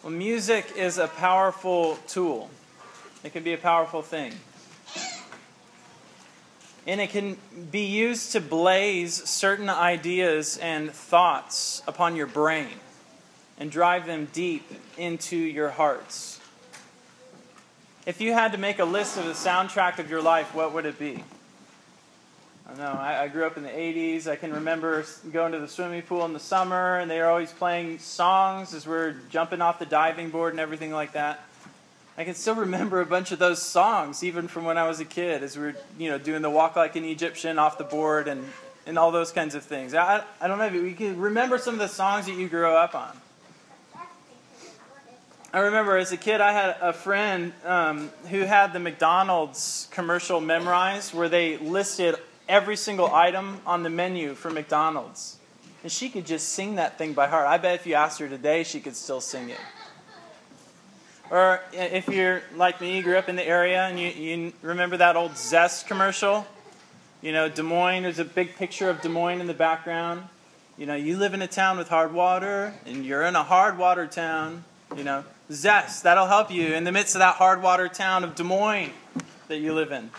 Well, music is a powerful tool. It can be a powerful thing. And it can be used to blaze certain ideas and thoughts upon your brain and drive them deep into your hearts. If you had to make a list of the soundtrack of your life, what would it be? I don't know. I grew up in the 80s. I can remember going to the swimming pool in the summer, and they were always playing songs as we were jumping off the diving board and everything like that. I can still remember a bunch of those songs, even from when I was a kid, as we were, doing the walk like an Egyptian off the board and all those kinds of things. I don't know if you can remember some of the songs that you grew up on. I remember as a kid, I had a friend who had the McDonald's commercial memorized, where they listed every single item on the menu for McDonald's. And she could just sing that thing by heart. I bet if you asked her today, she could still sing it. Or if you're like me, you grew up in the area and you remember that old Zest commercial? Des Moines, there's a big picture of Des Moines in the background. You live in a town with hard water and you're in a hard water town. Zest, that'll help you in the midst of that hard water town of Des Moines that you live in.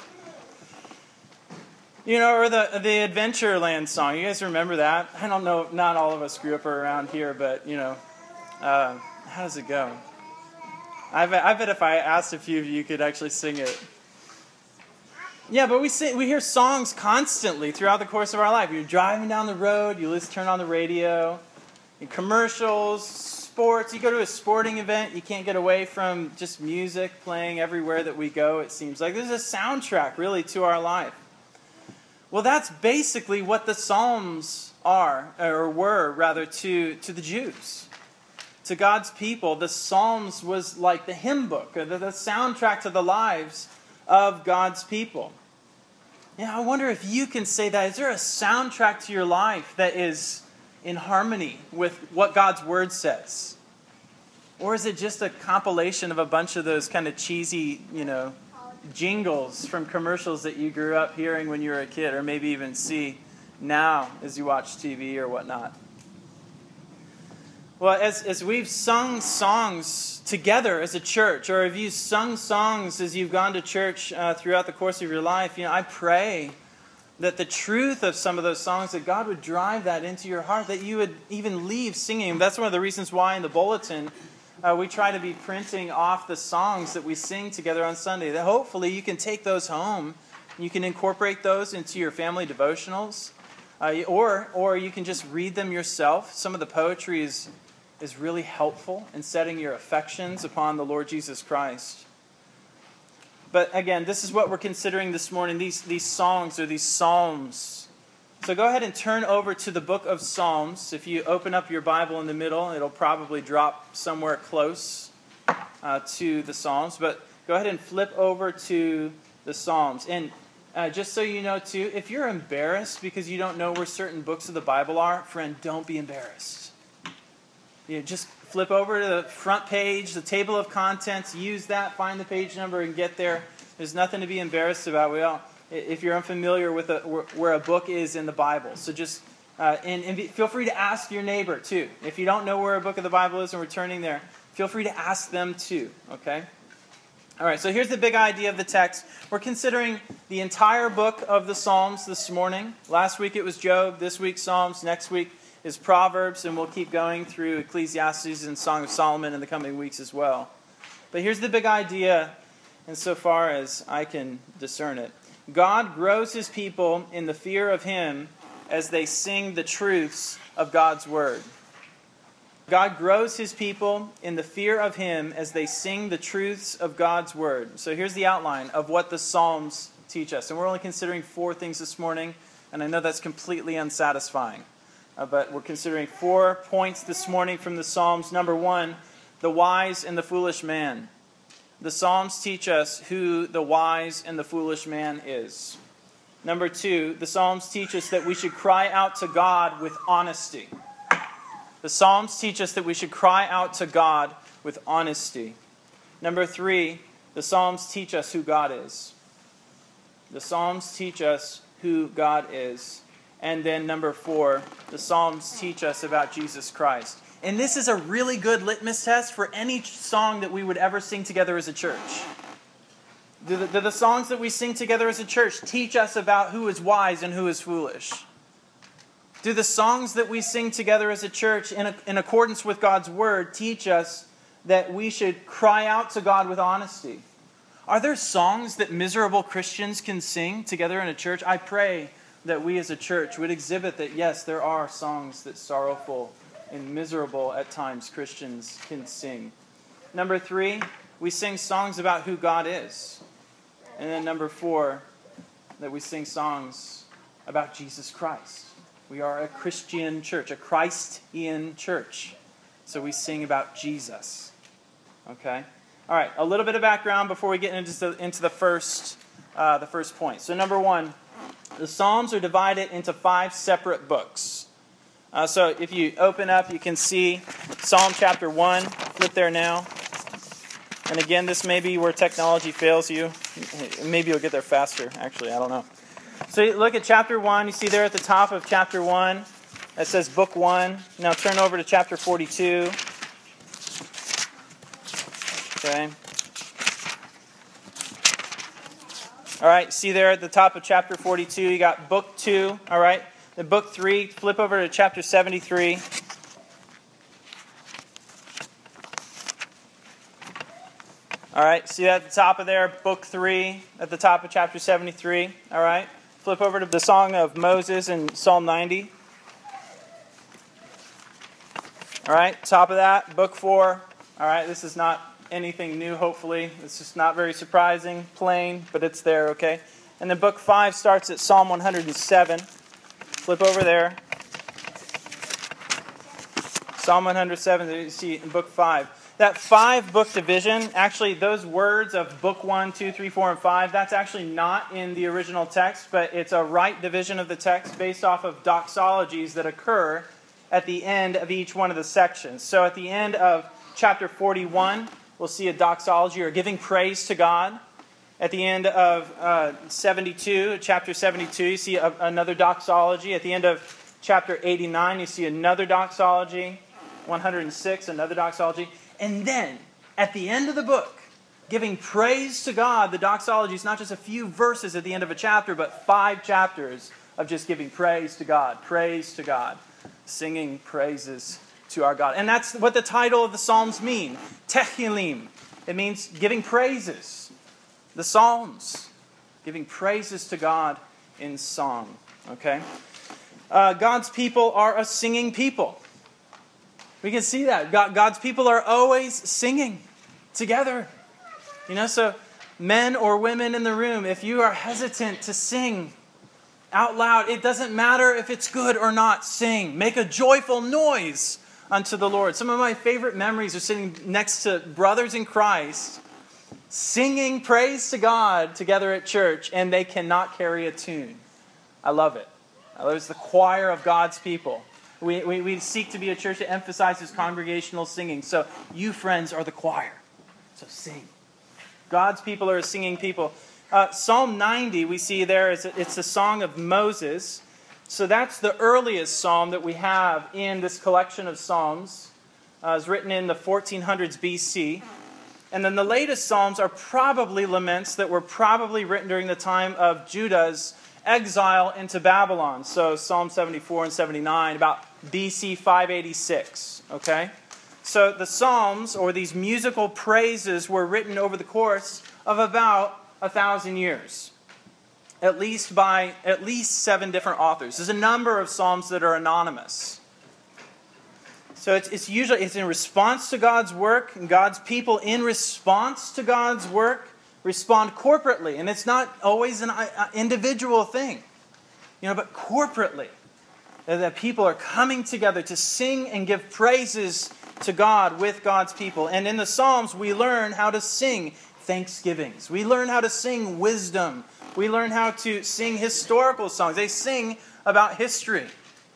Or the Adventureland song. You guys remember that? I don't know, not all of us grew up around here, but, how does it go? I bet if I asked a few of you could actually sing it. Yeah, but we hear songs constantly throughout the course of our life. You're driving down the road, you turn on the radio, in commercials, sports. You go to a sporting event, you can't get away from just music playing everywhere that we go, it seems like. There's a soundtrack, really, to our life. Well, that's basically what the Psalms are, or were, rather, to the Jews. To God's people, the Psalms was like the hymn book, or the soundtrack to the lives of God's people. I wonder if you can say that. Is there a soundtrack to your life that is in harmony with what God's Word says? Or is it just a compilation of a bunch of those kind of cheesy, jingles from commercials that you grew up hearing when you were a kid, or maybe even see now as you watch TV or whatnot? Well, as we've sung songs together as a church, or if you've sung songs as you've gone to church throughout the course of your life, I pray that the truth of some of those songs, that God would drive that into your heart, that you would even leave singing. That's one of the reasons why in the bulletin we try to be printing off the songs that we sing together on Sunday, that hopefully you can take those home, you can incorporate those into your family devotionals, or you can just read them yourself. Some of the poetry is really helpful in setting your affections upon the Lord Jesus Christ. But again, this is what we're considering this morning, these songs or these psalms. So go ahead and turn over to the book of Psalms. If you open up your Bible in the middle, it'll probably drop somewhere close to the Psalms. But go ahead and flip over to the Psalms. And just so you know, too, if you're embarrassed because you don't know where certain books of the Bible are, friend, don't be embarrassed. Just flip over to the front page, the table of contents, use that, find the page number, and get there. There's nothing to be embarrassed about. If you're unfamiliar with where a book is in the Bible. So just, and feel free to ask your neighbor, too. If you don't know where a book of the Bible is and we're turning there, feel free to ask them, too. Okay? All right, so here's the big idea of the text. We're considering the entire book of the Psalms this morning. Last week it was Job, this week Psalms, next week is Proverbs, and we'll keep going through Ecclesiastes and Song of Solomon in the coming weeks as well. But here's the big idea, insofar as I can discern it. God grows His people in the fear of Him as they sing the truths of God's Word. God grows His people in the fear of Him as they sing the truths of God's Word. So here's the outline of what the Psalms teach us. And we're only considering 4 things this morning, and I know that's completely unsatisfying. But we're considering 4 points this morning from the Psalms. Number 1, the wise and the foolish man. The Psalms teach us who the wise and the foolish man is. Number 2, the Psalms teach us that we should cry out to God with honesty. The Psalms teach us that we should cry out to God with honesty. Number 3, the Psalms teach us who God is. The Psalms teach us who God is. And then number 4, the Psalms teach us about Jesus Christ. And this is a really good litmus test for any song that we would ever sing together as a church. Do the songs that we sing together as a church teach us about who is wise and who is foolish? Do the songs that we sing together as a church in accordance with God's word teach us that we should cry out to God with honesty? Are there songs that miserable Christians can sing together in a church? I pray that we as a church would exhibit that, yes, there are songs that sorrowful and miserable at times Christians can sing. Number 3, we sing songs about who God is. And then number 4, that we sing songs about Jesus Christ. We are a Christian church, a Christian church. So we sing about Jesus. Okay? All right, a little bit of background before we get into the first point. So number 1, the Psalms are divided into 5 separate books. So if you open up, you can see Psalm chapter 1. Flip there now. And again, this may be where technology fails you. Maybe you'll get there faster, actually. I don't know. So you look at chapter 1. You see there at the top of chapter 1, it says book 1. Now turn over to chapter 42. Okay. All right, see there at the top of chapter 42, you got book 2. All right. Then book 3, flip over to chapter 73. All right, see that at the top of there, book 3, at the top of chapter 73. All right, flip over to the Song of Moses in Psalm 90. All right, top of that, book 4. All right, this is not anything new, hopefully. It's just not very surprising, plain, but it's there, okay? And then book 5 starts at Psalm 107. Flip over there. Psalm 107, you see in book 5. That 5-book division, actually those words of book 1, 2, 3, 4, and 5, that's actually not in the original text, but it's a right division of the text based off of doxologies that occur at the end of each one of the sections. So at the end of chapter 41, we'll see a doxology or giving praise to God. At the end of chapter 72, you see another doxology. At the end of chapter 89, you see another doxology. 106, another doxology. And then, at the end of the book, giving praise to God, the doxology is not just a few verses at the end of a chapter, but 5 chapters of just giving praise to God, singing praises to our God. And that's what the title of the Psalms mean, Tehillim. It means giving praises. The Psalms, giving praises to God in song. Okay? God's people are a singing people. We can see that. God's people are always singing together. So men or women in the room, if you are hesitant to sing out loud, it doesn't matter if it's good or not, sing. Make a joyful noise unto the Lord. Some of my favorite memories are sitting next to brothers in Christ, singing praise to God together at church, and they cannot carry a tune. I love it. It's the choir of God's people. We seek to be a church that emphasizes congregational singing. So you, friends, are the choir. So sing. God's people are a singing people. Psalm 90, we see there, it's the Song of Moses. So that's the earliest psalm that we have in this collection of psalms. It was written in the 1400s BC. And then the latest psalms are probably laments that were probably written during the time of Judah's exile into Babylon. So Psalm 74 and 79, about BC 586. Okay? So the Psalms, or these musical praises, were written over the course of about 1,000 years. At least by 7 different authors. There's a number of Psalms that are anonymous. So it's usually in response to God's work, and God's people in response to God's work respond corporately. And it's not always an individual thing, but corporately. That people are coming together to sing and give praises to God with God's people. And in the Psalms, we learn how to sing thanksgivings. We learn how to sing wisdom. We learn how to sing historical songs. They sing about history.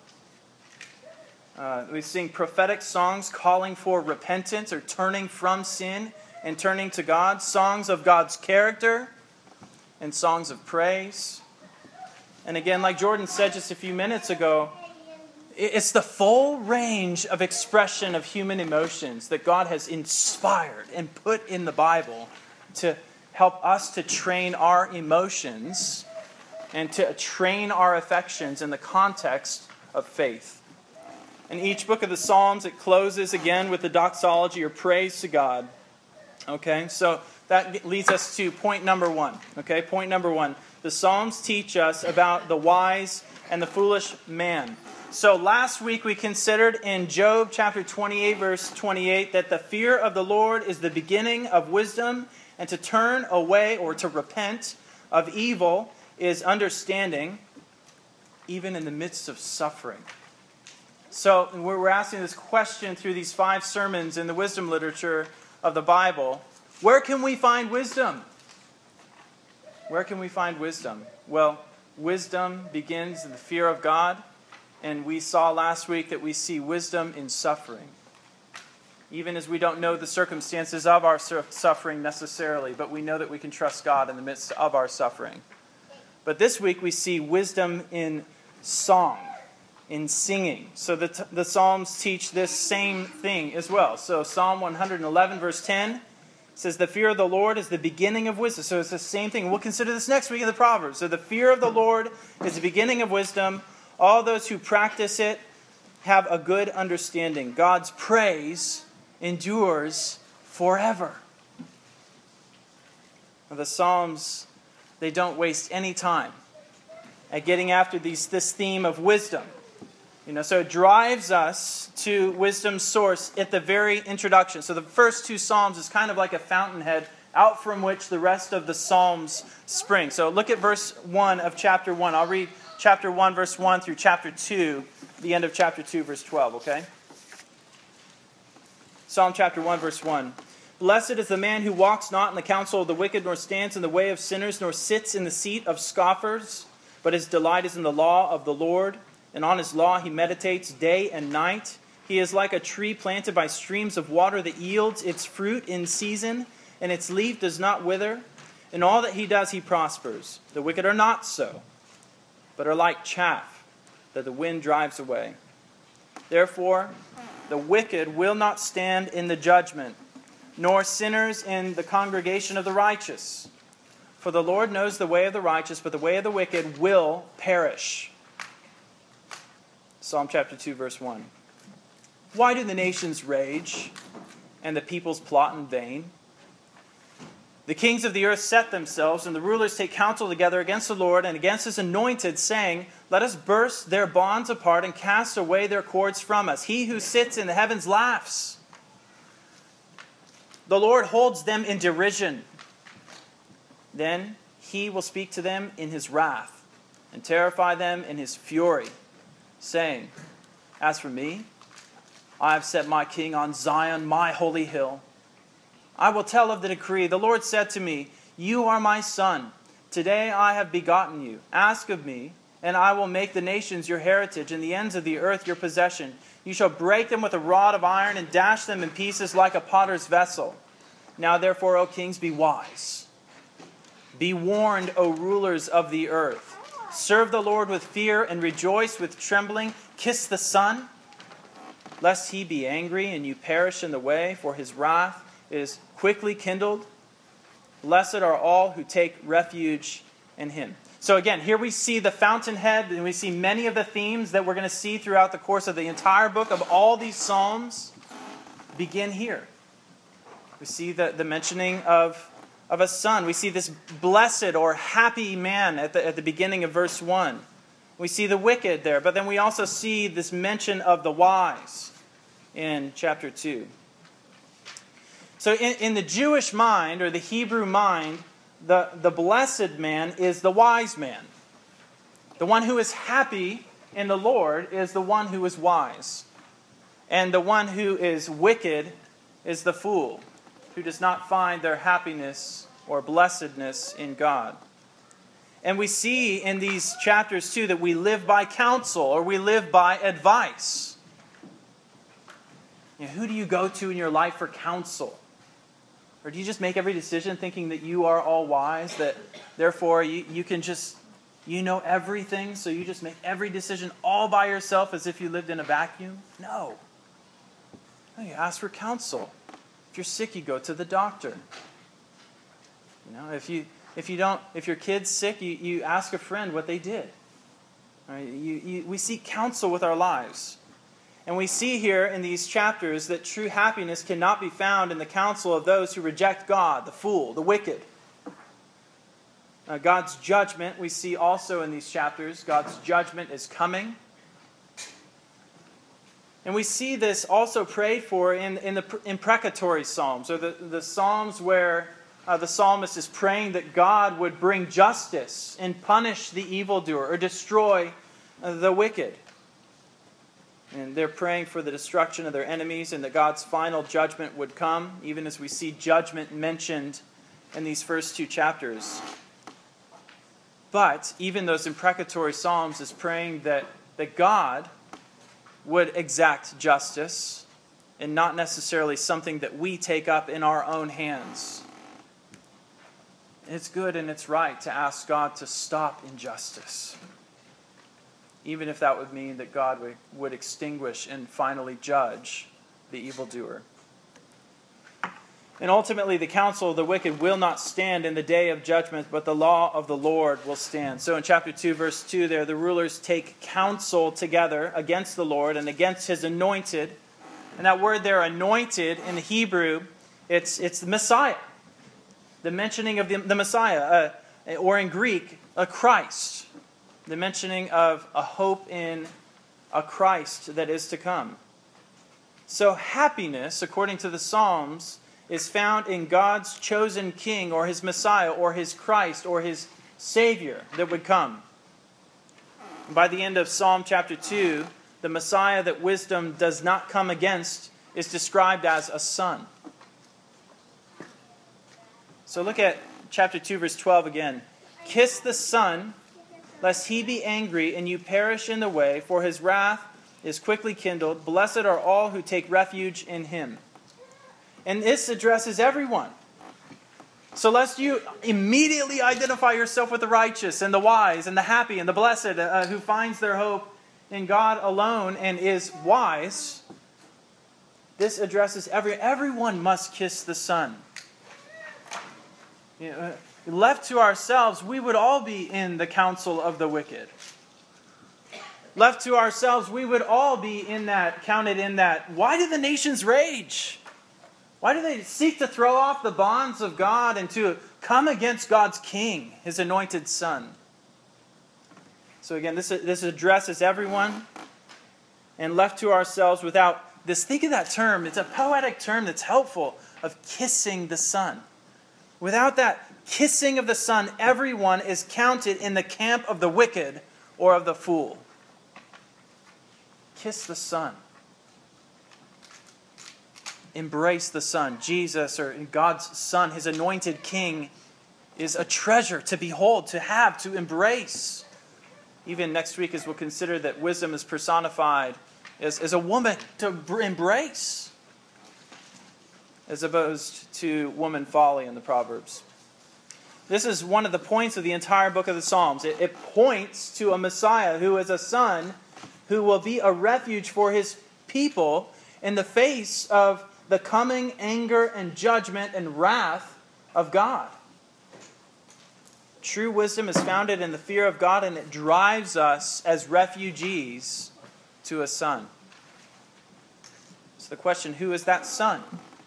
We sing prophetic songs calling for repentance or turning from sin and turning to God. Songs of God's character and songs of praise. And again, like Jordan said just a few minutes ago, It's the full range of expression of human emotions that God has inspired and put in the Bible to help us to train our emotions and to train our affections in the context of faith. In each book of the Psalms, it closes again with the doxology or praise to God. Okay, so that leads us to point number one. Okay, point number one. The Psalms teach us about the wise and the foolish man. So last week we considered in Job chapter 28, verse 28, that the fear of the Lord is the beginning of wisdom, and to turn away or to repent of evil is understanding, even in the midst of suffering. So we're asking this question through these 5 sermons in the wisdom literature of the Bible. Where can we find wisdom? Where can we find wisdom? Well, wisdom begins in the fear of God. And we saw last week that we see wisdom in suffering. Even as we don't know the circumstances of our suffering necessarily, but we know that we can trust God in the midst of our suffering. But this week we see wisdom in song, in singing. So the Psalms teach this same thing as well. So Psalm 111 verse 10 says, the fear of the Lord is the beginning of wisdom. So it's the same thing. We'll consider this next week in the Proverbs. So the fear of the Lord is the beginning of wisdom. All those who practice it have a good understanding. God's praise endures forever. The Psalms, they don't waste any time at getting after this theme of wisdom. So it drives us to wisdom's source at the very introduction. So the first 2 Psalms is kind of like a fountainhead out from which the rest of the Psalms spring. So look at verse 1 of chapter 1. I'll read chapter 1, verse 1 through chapter 2, the end of chapter 2, verse 12, okay? Psalm chapter 1, verse 1. Blessed is the man who walks not in the counsel of the wicked, nor stands in the way of sinners, nor sits in the seat of scoffers, but his delight is in the law of the Lord, and on his law he meditates day and night. He is like a tree planted by streams of water that yields its fruit in season, and its leaf does not wither. In all that he does he prospers. The wicked are not so, but are like chaff that the wind drives away. Therefore, the wicked will not stand in the judgment, nor sinners in the congregation of the righteous. For the Lord knows the way of the righteous, but the way of the wicked will perish. Psalm chapter 2, verse 1. Why do the nations rage, and the peoples plot in vain? The kings of the earth set themselves, and the rulers take counsel together against the Lord and against his anointed, saying, let us burst their bonds apart and cast away their cords from us. He who sits in the heavens laughs. The Lord holds them in derision. Then he will speak to them in his wrath and terrify them in his fury, saying, as for me, I have set my king on Zion, my holy hill. I will tell of the decree. The Lord said to me, you are my son. Today I have begotten you. Ask of me, and I will make the nations your heritage and the ends of the earth your possession. You shall break them with a rod of iron and dash them in pieces like a potter's vessel. Now therefore, O kings, be wise. Be warned, O rulers of the earth. Serve the Lord with fear and rejoice with trembling. Kiss the Son, lest he be angry and you perish in the way, for his wrath is quickly kindled. Blessed are all who take refuge in him. So again, here we see the fountainhead, and we see many of the themes that we're going to see throughout the course of the entire book of all these Psalms begin here. We see the mentioning of a son. We see this blessed or happy man at the beginning of verse 1. We see the wicked there, but then we also see this mention of the wise in chapter 2. So in the Jewish mind, or the Hebrew mind, the blessed man is the wise man. The one who is happy in the Lord is the one who is wise. And the one who is wicked is the fool, who does not find their happiness or blessedness in God. And we see in these chapters too that we live by counsel, or we live by advice. Who do you go to in your life for counsel? Or do you just make every decision thinking that you are all wise, that therefore you can just You know everything, so you just make every decision all by yourself as if you lived in a vacuum? No. No, you ask for counsel. If you're sick, you go to the doctor. You know, if your kid's sick, you ask a friend what they did. Right? We seek counsel with our lives. And we see here in these chapters that true happiness cannot be found in the counsel of those who reject God, the fool, the wicked. God's judgment, we see also in these chapters, God's judgment is coming. And we see this also prayed for in the imprecatory psalms, or the psalms where the psalmist is praying that God would bring justice and punish the evildoer or destroy the wicked. And they're praying for the destruction of their enemies and that God's final judgment would come, even as we see judgment mentioned in these first two chapters. But even those imprecatory psalms is praying that God would exact justice and not necessarily something that we take up in our own hands. It's good and it's right to ask God to stop injustice, even if that would mean that God would extinguish and finally judge the evildoer. And ultimately, the counsel of the wicked will not stand in the day of judgment, but the law of the Lord will stand. So in chapter 2, verse 2 there, the rulers take counsel together against the Lord and against his anointed. And that word there, anointed, in the Hebrew, it's the Messiah. The mentioning of the Messiah, or in Greek, a Christ. The mentioning of a hope in a Christ that is to come. So happiness, according to the Psalms, is found in God's chosen king or his Messiah or his Christ or his Savior that would come. And by the end of Psalm chapter 2, the Messiah that wisdom does not come against is described as a son. So look at chapter 2, verse 12 again. Kiss the Son, lest he be angry and you perish in the way, for his wrath is quickly kindled. Blessed are all who take refuge in him. And this addresses everyone. So lest you immediately identify yourself with the righteous and the wise and the happy and the blessed who finds their hope in God alone and is wise, this addresses everyone must kiss the Son. You know, left to ourselves, we would all be in the counsel of the wicked. Left to ourselves, we would all be counted in that. Why do the nations rage? Why do they seek to throw off the bonds of God and to come against God's king, his anointed Son? So again, this addresses everyone. And left to ourselves without this, think of that term. It's a poetic term that's helpful, of kissing the Son. Without that kissing of the Son, everyone is counted in the camp of the wicked or of the fool. Kiss the Son. Embrace the Son. Jesus, or God's Son, his anointed King, is a treasure to behold, to have, to embrace. Even next week, as we'll consider that wisdom is personified as a woman to embrace, as opposed to woman folly in the Proverbs. This is one of the points of the entire book of the Psalms. It points to a Messiah who is a son who will be a refuge for his people in the face of the coming anger and judgment and wrath of God. True wisdom is founded in the fear of God, and it drives us as refugees to a son. So the question, who is that son?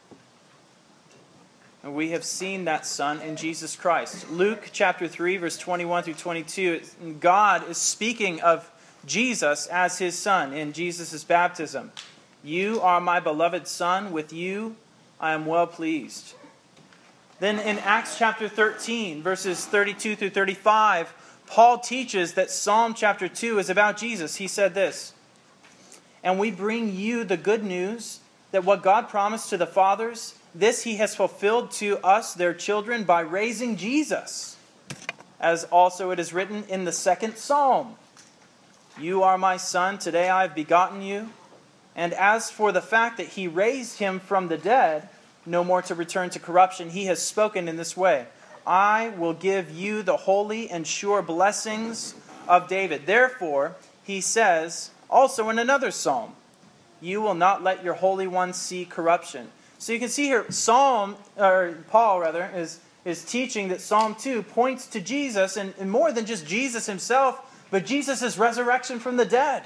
And we have seen that son in Jesus Christ. Luke chapter 3, verse 21 through 22, God is speaking of Jesus as his son in Jesus' baptism. You are my beloved Son, with you I am well pleased. Then in Acts chapter 13, verses 32 through 35, Paul teaches that Psalm chapter 2 is about Jesus. He said this, "And we bring you the good news that what God promised to the fathers, this he has fulfilled to us, their children, by raising Jesus. As also it is written in the second Psalm, you are my son, today I have begotten you. And as for the fact that he raised him from the dead, no more to return to corruption, he has spoken in this way. I will give you the holy and sure blessings of David. Therefore, he says, also in another psalm, you will not let your Holy One see corruption. So you can see here, Paul is teaching that Psalm 2 points to Jesus, and more than just Jesus himself, but Jesus' resurrection from the dead.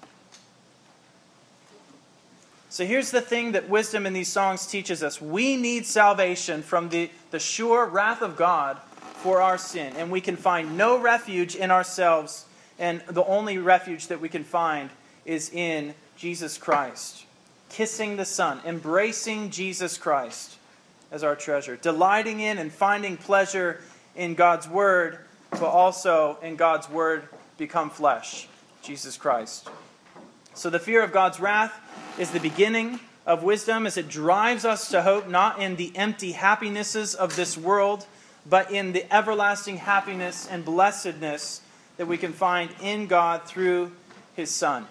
So here's the thing that wisdom in these songs teaches us. We need salvation from the sure wrath of God for our sin. And we can find no refuge in ourselves. And the only refuge that we can find is in Jesus Christ. Kissing the Son, embracing Jesus Christ as our treasure. Delighting in and finding pleasure in God's Word, but also in God's Word become flesh, Jesus Christ. So the fear of God's wrath is the beginning of wisdom as it drives us to hope not in the empty happinesses of this world, but in the everlasting happiness and blessedness that we can find in God through His Son.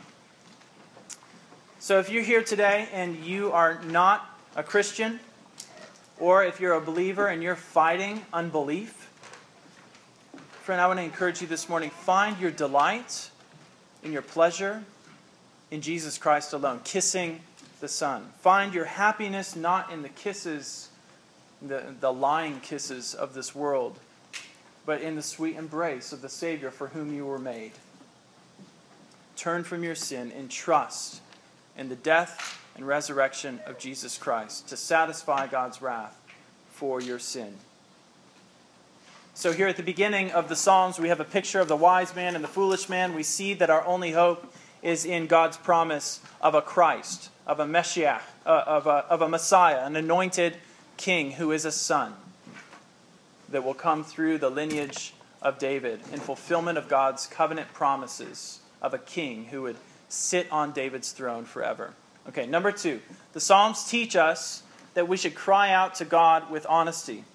So if you're here today and you are not a Christian, or if you're a believer and you're fighting unbelief, friend, I want to encourage you this morning, find your delight in your pleasure in Jesus Christ alone, kissing the Son. Find your happiness not in the kisses, the lying kisses of this world, but in the sweet embrace of the Savior for whom you were made. Turn from your sin and trust in the death and resurrection of Jesus Christ to satisfy God's wrath for your sin. So here at the beginning of the Psalms, we have a picture of the wise man and the foolish man. We see that our only hope is in God's promise of a Christ, of a Messiah, of a Messiah, an anointed king who is a son that will come through the lineage of David in fulfillment of God's covenant promises of a king who would sit on David's throne forever. Okay, number 2. The Psalms teach us that we should cry out to God with honesty.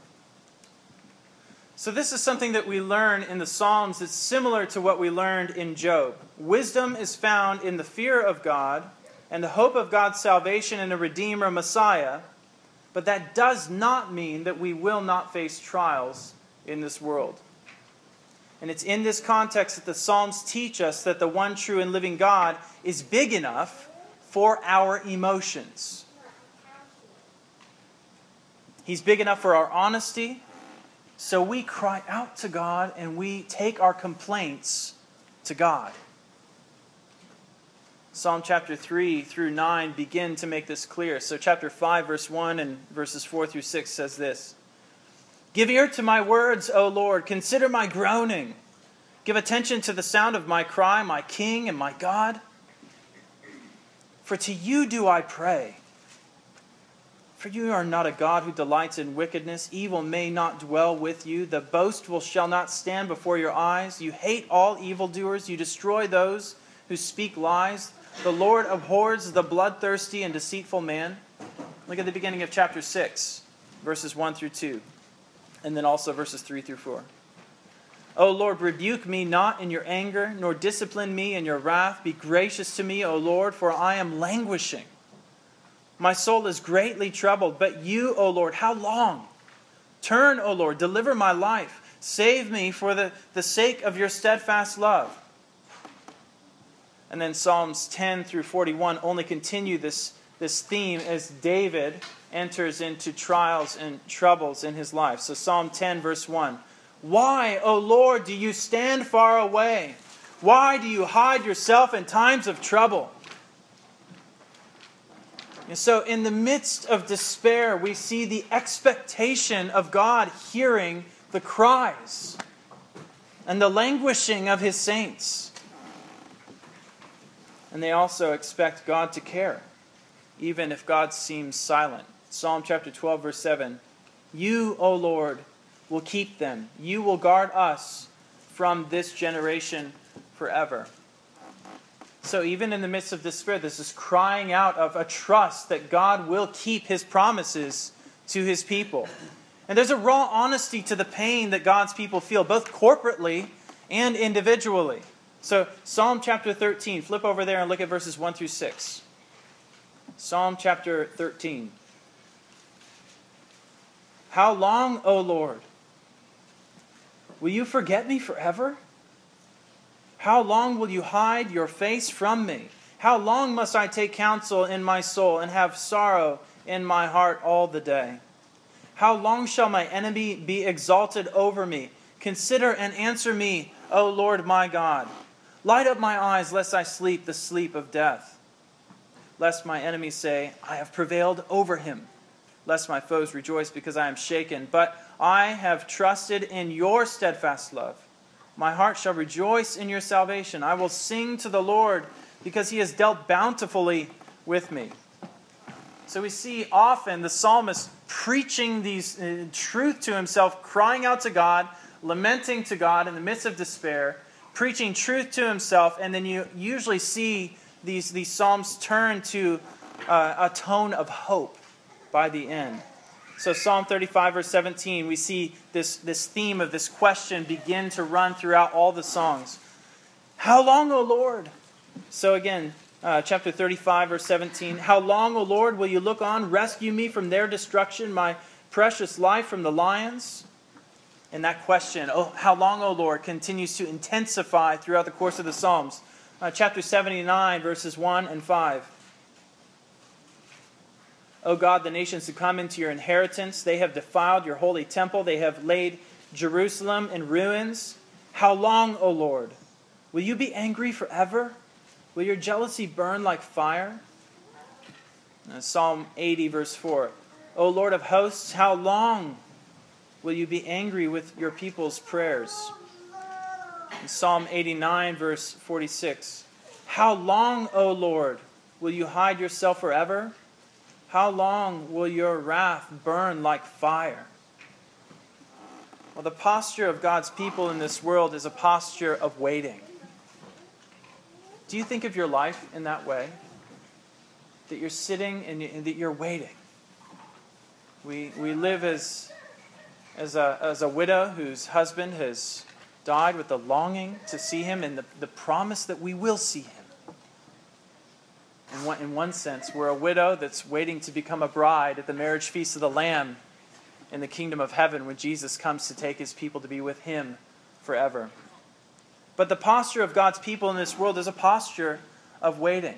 So this is something that we learn in the Psalms that's similar to what we learned in Job. Wisdom is found in the fear of God and the hope of God's salvation in a Redeemer, Messiah. But that does not mean that we will not face trials in this world. And it's in this context that the Psalms teach us that the one true and living God is big enough for our emotions. He's big enough for our honesty. So we cry out to God and we take our complaints to God. Psalm chapter 3 through 9 begin to make this clear. So chapter 5 verse 1 and verses 4 through 6 says this. Give ear to my words, O Lord. Consider my groaning. Give attention to the sound of my cry, my King and my God. For to you do I pray. For you are not a God who delights in wickedness. Evil may not dwell with you. The boastful shall not stand before your eyes. You hate all evildoers. You destroy those who speak lies. The Lord abhors the bloodthirsty and deceitful man. Look at the beginning of chapter 6, verses 1 through 2. And then also verses 3 through 4. O Lord, rebuke me not in your anger, nor discipline me in your wrath. Be gracious to me, O Lord, for I am languishing. My soul is greatly troubled, but you, O Lord, how long? Turn, O Lord, deliver my life. Save me for the sake of your steadfast love. And then Psalms 10 through 41 only continue this theme as David enters into trials and troubles in his life. So Psalm 10 verse 1. Why, O Lord, do you stand far away? Why do you hide yourself in times of trouble? And so in the midst of despair, we see the expectation of God hearing the cries and the languishing of His saints. And they also expect God to care, even if God seems silent. Psalm chapter 12, verse 7. You, O Lord, will keep them. You will guard us from this generation forever. So even in the midst of despair, this is crying out of a trust that God will keep His promises to His people. And there's a raw honesty to the pain that God's people feel, both corporately and individually. So Psalm chapter 13, flip over there and look at verses 1 through 6. Psalm chapter 13. How long, O Lord, Will you forget me forever? How long will you hide your face from me? How long must I take counsel in my soul and have sorrow in my heart all the day? How long shall my enemy be exalted over me? Consider and answer me, O Lord my God. Light up my eyes, lest I sleep the sleep of death. Lest my enemies say, I have prevailed over him. Lest my foes rejoice because I am shaken. But I have trusted in your steadfast love. My heart shall rejoice in your salvation. I will sing to the Lord because he has dealt bountifully with me. So we see often the psalmist preaching these truth to himself, crying out to God, lamenting to God in the midst of despair, preaching truth to himself, and then you usually see these psalms turn to a tone of hope by the end. So Psalm 35, verse 17, we see this theme of this question begin to run throughout all the songs. How long, O Lord? So again, chapter 35, verse 17. How long, O Lord, will you look on? Rescue me from their destruction, my precious life from the lions. And that question, how long, O Lord, continues to intensify throughout the course of the Psalms. Chapter 79, verses 1 and 5. O God, the nations have come into your inheritance. They have defiled your holy temple. They have laid Jerusalem in ruins. How long, O Lord? Will you be angry forever? Will your jealousy burn like fire? Psalm 80, verse 4. O Lord of hosts, how long will you be angry with your people's prayers? Psalm 89, verse 46. How long, O Lord, will you hide yourself forever? How long will your wrath burn like fire? Well, the posture of God's people in this world is a posture of waiting. Do you think of your life in that way? That you're sitting and that you're waiting. We live as a widow whose husband has died with the longing to see him and the promise that we will see him. In one sense, we're a widow that's waiting to become a bride at the marriage feast of the Lamb in the kingdom of heaven when Jesus comes to take his people to be with him forever. But the posture of God's people in this world is a posture of waiting.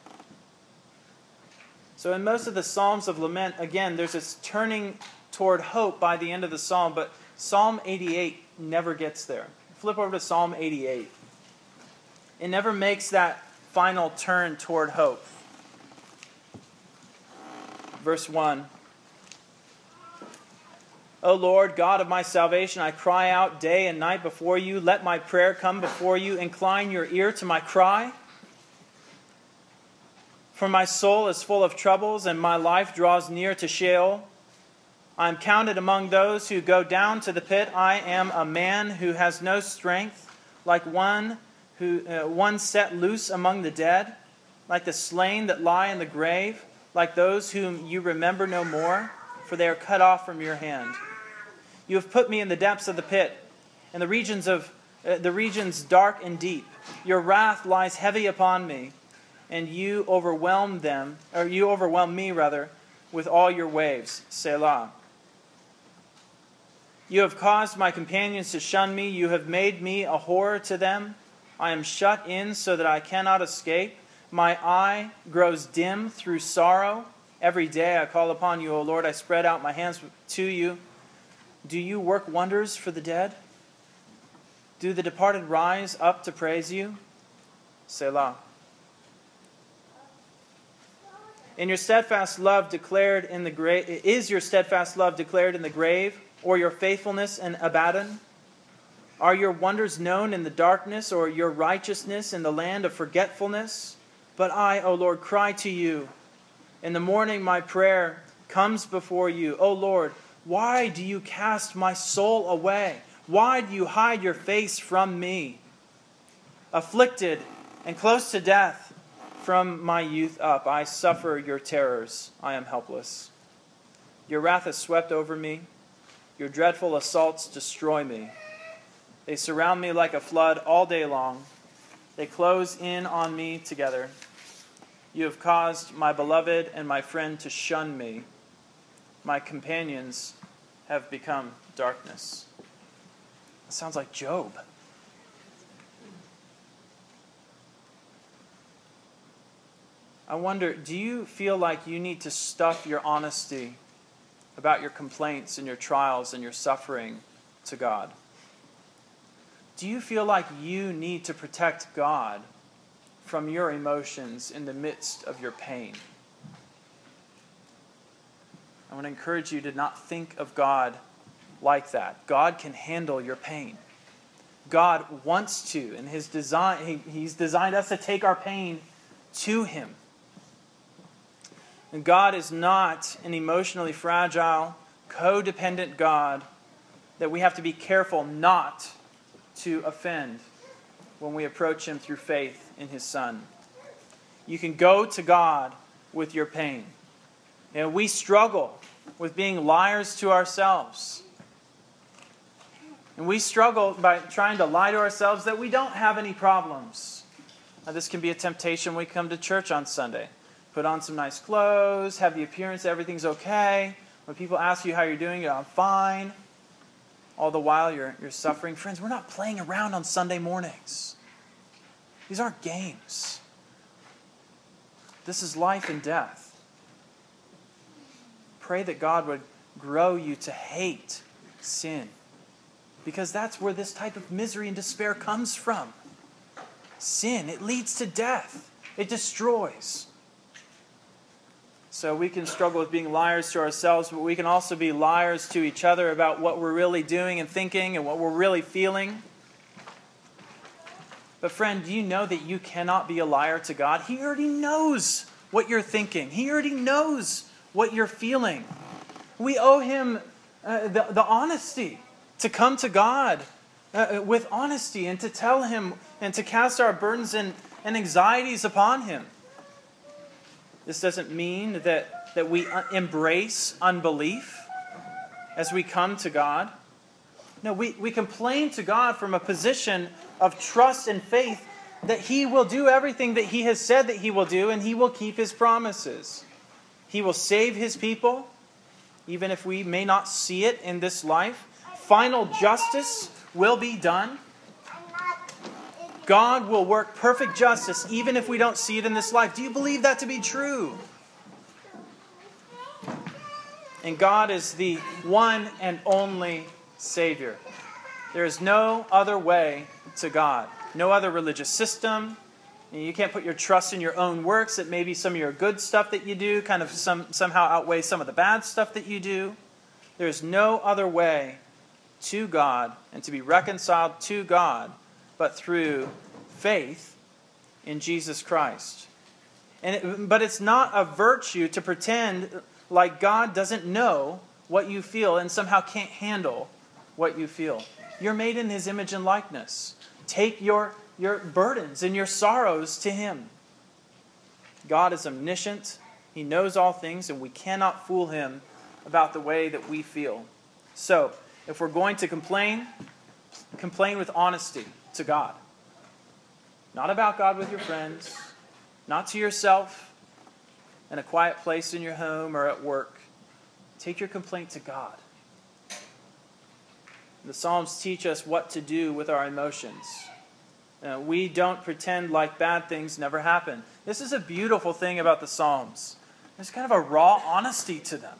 So in most of the Psalms of Lament, again, there's this turning toward hope by the end of the psalm, but Psalm 88 never gets there. Flip over to Psalm 88. It never makes that final turn toward hope. Verse 1. O Lord, God of my salvation, I cry out day and night before you. Let my prayer come before you. Incline your ear to my cry. For my soul is full of troubles, and my life draws near to Sheol. I am counted among those who go down to the pit. I am a man who has no strength, like one set loose among the dead, like the slain that lie in the grave, like those whom you remember no more, for they are cut off from your hand. You have put me in the depths of the pit, in the regions dark and deep. Your wrath lies heavy upon me, and you overwhelm me, with all your waves. Selah. You have caused my companions to shun me. You have made me a horror to them. I am shut in so that I cannot escape. My eye grows dim through sorrow. Every day I call upon you, O Lord. I spread out my hands to you. Do you work wonders for the dead? Do the departed rise up to praise you? Selah. Is your steadfast love declared in the grave, or your faithfulness in Abaddon? Are your wonders known in the darkness, or your righteousness in the land of forgetfulness? But I, O Lord, cry to you. In the morning my prayer comes before you. O Lord, why do you cast my soul away? Why do you hide your face from me? Afflicted and close to death from my youth up, I suffer your terrors. I am helpless. Your wrath has swept over me. Your dreadful assaults destroy me. They surround me like a flood all day long. They close in on me together. You have caused my beloved and my friend to shun me. My companions have become darkness. It sounds like Job. I wonder, do you feel like you need to stuff your honesty about your complaints and your trials and your suffering to God? Do you feel like you need to protect God from your emotions in the midst of your pain? I want to encourage you to not think of God like that. God can handle your pain. God wants to, and He's designed us to take our pain to Him. And God is not an emotionally fragile, codependent God that we have to be careful not to offend when we approach Him through faith in His Son. You can go to God with your pain. And we struggle with being liars to ourselves. And we struggle by trying to lie to ourselves that we don't have any problems. Now, this can be a temptation when we come to church on Sunday. Put on some nice clothes, have the appearance that everything's okay. When people ask you how you're doing, you're, I'm fine. All the while you're suffering. Friends, we're not playing around on Sunday mornings. These aren't games. This is life and death. Pray that God would grow you to hate sin. Because that's where this type of misery and despair comes from. Sin, it leads to death. It destroys. So we can struggle with being liars to ourselves, but we can also be liars to each other about what we're really doing and thinking and what we're really feeling. But friend, do you know that you cannot be a liar to God? He already knows what you're thinking. He already knows what you're feeling. We owe Him the honesty to come to God with honesty and to tell Him and to cast our burdens and anxieties upon Him. This doesn't mean that we embrace unbelief as we come to God. No, we complain to God from a position of trust and faith that He will do everything that He has said that He will do, and He will keep His promises. He will save His people, even if we may not see it in this life. Final justice will be done. God will work perfect justice even if we don't see it in this life. Do you believe that to be true? And God is the one and only Savior. There is no other way to God. No other religious system. You can't put your trust in your own works. That maybe some of your good stuff that you do kind of somehow outweighs some of the bad stuff that you do. There is no other way to God and to be reconciled to God but through faith in Jesus Christ. But it's not a virtue to pretend like God doesn't know what you feel and somehow can't handle what you feel. You're made in His image and likeness. Take your burdens and your sorrows to Him. God is omniscient. He knows all things, and we cannot fool Him about the way that we feel. So, if we're going to complain with honesty to God. Not about God with your friends, not to yourself in a quiet place in your home or at work. Take your complaint to God. The Psalms teach us what to do with our emotions. We don't pretend like bad things never happen. This is a beautiful thing about the Psalms. There's kind of a raw honesty to them.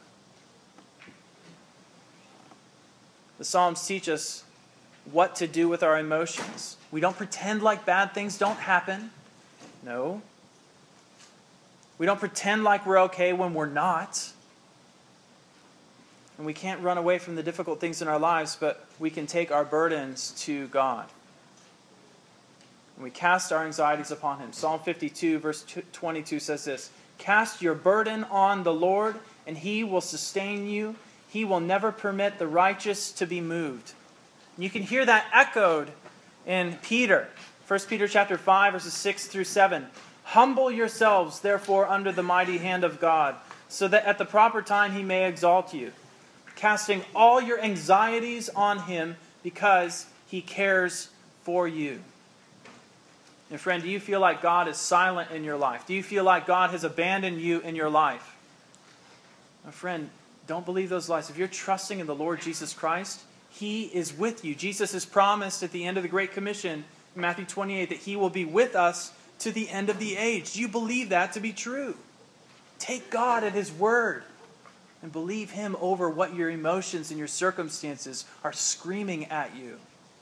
The Psalms teach us what to do with our emotions. We don't pretend like bad things don't happen. No. We don't pretend like we're okay when we're not. And we can't run away from the difficult things in our lives, but we can take our burdens to God. And we cast our anxieties upon Him. Psalm 52, verse 22 says this, "Cast your burden on the Lord, and He will sustain you. He will never permit the righteous to be moved." And you can hear that echoed in Peter. 1 Peter chapter 5, verses 6 through 7. "Humble yourselves, therefore, under the mighty hand of God, so that at the proper time He may exalt you, casting all your anxieties on Him because He cares for you." And friend, do you feel like God is silent in your life? Do you feel like God has abandoned you in your life? My friend, don't believe those lies. If you're trusting in the Lord Jesus Christ, He is with you. Jesus has promised at the end of the Great Commission, in Matthew 28, that he will be with us to the end of the age. Do you believe that to be true? Take God at his word and believe him over what your emotions and your circumstances are screaming at you.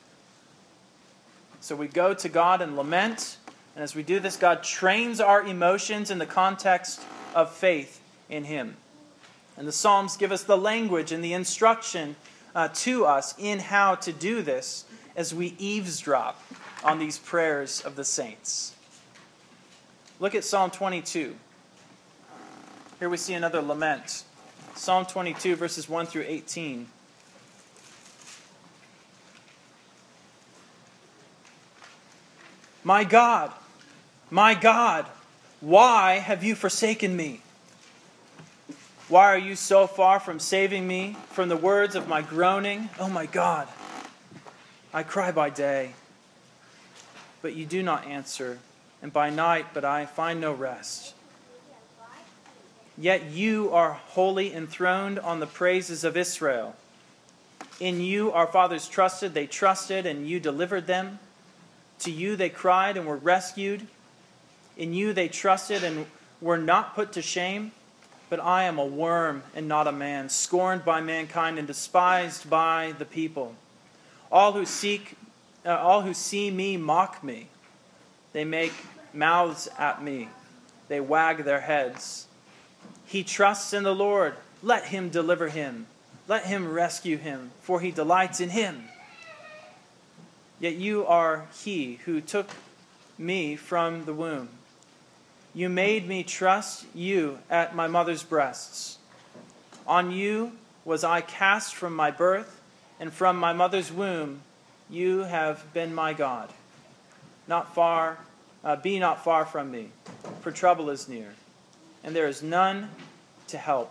So we go to God and lament, and as we do this, God trains our emotions in the context of faith in him. And the Psalms give us the language and the instruction to us in how to do this as we eavesdrop on these prayers of the saints. Look at Psalm 22. Here we see another lament. Psalm 22, verses 1 through 18. My God, why have you forsaken me? Why are you so far from saving me from the words of my groaning? Oh my God, I cry by day, but you do not answer, and by night, but I find no rest. Yet you are wholly enthroned on the praises of Israel. In you our fathers trusted, they trusted, and you delivered them. To you they cried and were rescued. In you they trusted and were not put to shame. But I am a worm and not a man, scorned by mankind and despised by the people. All who see me mock me. They make mouths at me. They wag their heads. He trusts in the Lord. Let him deliver him. Let him rescue him, for he delights in him. Yet you are he who took me from the womb. You made me trust you at my mother's breasts. On you was I cast from my birth, and from my mother's womb you have been my God. Be not far from me, for trouble is near, and there is none to help.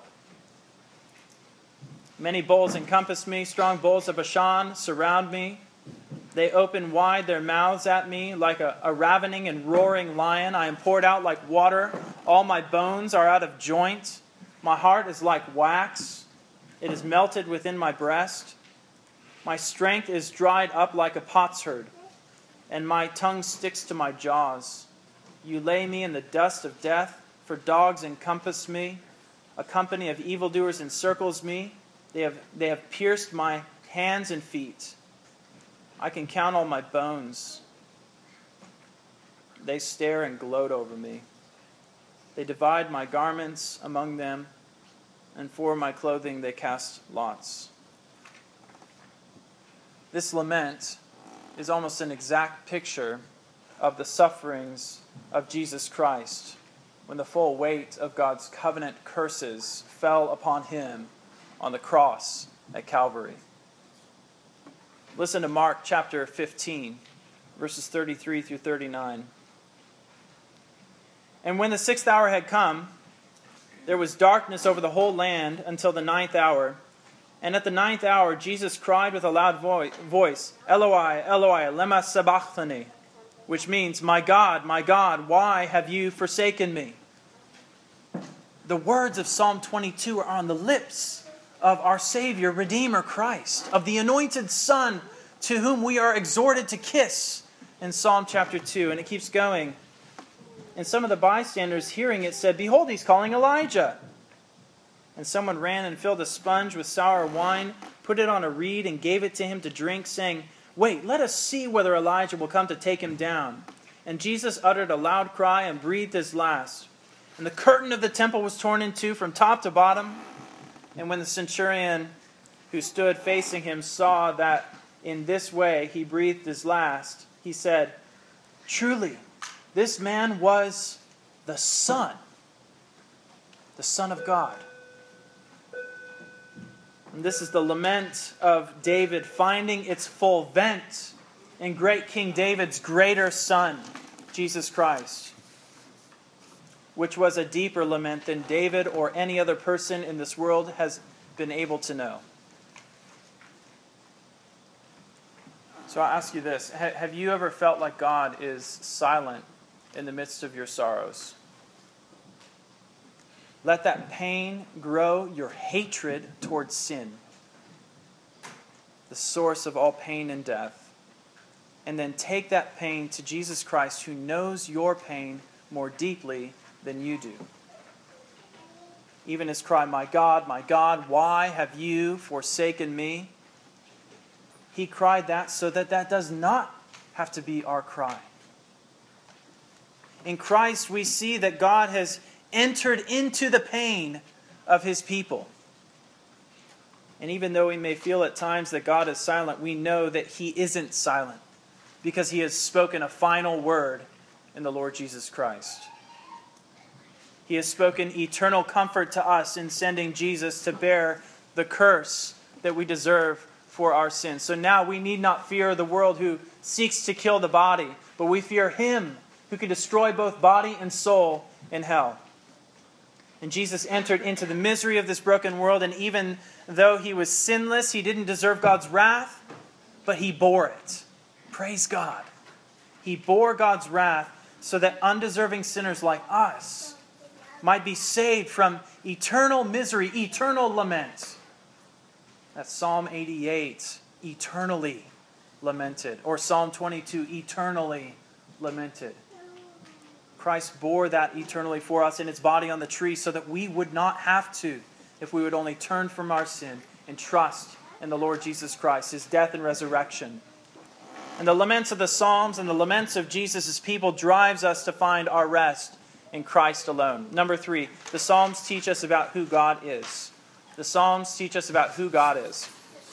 Many bulls encompass me, strong bulls of Bashan surround me. They open wide their mouths at me like a ravening and roaring lion. I am poured out like water. All my bones are out of joint. My heart is like wax. It is melted within my breast. My strength is dried up like a potsherd, and my tongue sticks to my jaws. You lay me in the dust of death, for dogs encompass me. A company of evildoers encircles me. They have pierced my hands and feet. I can count all my bones. They stare and gloat over me. They divide my garments among them, and for my clothing they cast lots. This lament is almost an exact picture of the sufferings of Jesus Christ when the full weight of God's covenant curses fell upon him on the cross at Calvary. Listen to Mark chapter 15, verses 33 through 39. And when the 6th hour had come, there was darkness over the whole land until the 9th hour. And at the 9th hour, Jesus cried with a loud voice, Eloi, Eloi, lema sabachthani, which means, my God, why have you forsaken me? The words of Psalm 22 are on the lips of our Savior, Redeemer Christ, of the anointed Son to whom we are exhorted to kiss in Psalm chapter 2. And it keeps going. And some of the bystanders hearing it said, Behold, he's calling Elijah. And someone ran and filled a sponge with sour wine, put it on a reed, and gave it to him to drink, saying, Wait, let us see whether Elijah will come to take him down. And Jesus uttered a loud cry and breathed his last. And the curtain of the temple was torn in two from top to bottom. And when the centurion who stood facing him saw that in this way he breathed his last, he said, Truly, this man was the Son of God. And this is the lament of David finding its full vent in great King David's greater Son, Jesus Christ, which was a deeper lament than David or any other person in this world has been able to know. So I'll ask you this. Have you ever felt like God is silent in the midst of your sorrows? Let that pain grow your hatred towards sin. the source of all pain and death, and then take that pain to Jesus Christ, who knows your pain more deeply than you do. Even his cry, my God, why have you forsaken me? He cried that so that does not have to be our cry. In Christ, we see that God has entered into the pain of his people. And even though we may feel at times that God is silent, we know that he isn't silent, because he has spoken a final word in the Lord Jesus Christ. He has spoken eternal comfort to us in sending Jesus to bear the curse that we deserve for our sins. So now we need not fear the world who seeks to kill the body, but we fear him who can destroy both body and soul in hell. And Jesus entered into the misery of this broken world, and even though he was sinless, he didn't deserve God's wrath, but he bore it. Praise God. He bore God's wrath so that undeserving sinners like us might be saved from eternal misery, eternal lament. That's Psalm 88, eternally lamented. Or Psalm 22, eternally lamented. Christ bore that eternally for us in his body on the tree so that we would not have to, if we would only turn from our sin and trust in the Lord Jesus Christ, his death and resurrection. And the laments of the Psalms and the laments of Jesus' people drives us to find our rest in Christ alone. Number 3, the Psalms teach us about who God is. The Psalms teach us about who God is.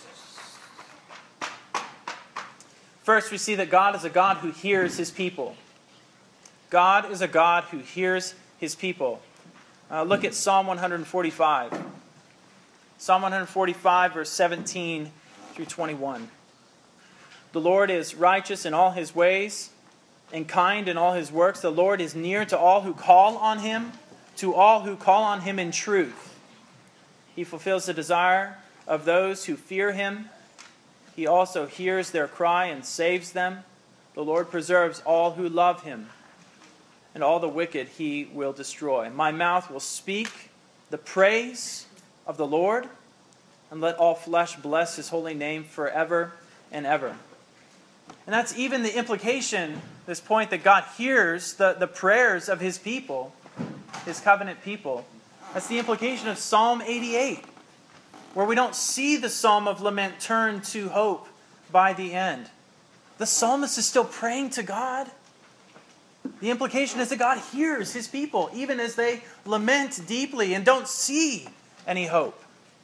First, we see that God is a God who hears his people. God is a God who hears his people. Look at Psalm 145. Psalm 145, verse 17 through 21. The Lord is righteous in all his ways and kind in all his works. The Lord is near to all who call on him, to all who call on him in truth. He fulfills the desire of those who fear him. He also hears their cry and saves them. The Lord preserves all who love him, and all the wicked he will destroy. My mouth will speak the praise of the Lord, and let all flesh bless his holy name forever and ever. And that's even the implication, this point that God hears the prayers of his people, his covenant people. That's the implication of Psalm 88, where we don't see the psalm of lament turn to hope by the end. The psalmist is still praying to God. The implication is that God hears his people, even as they lament deeply and don't see any hope.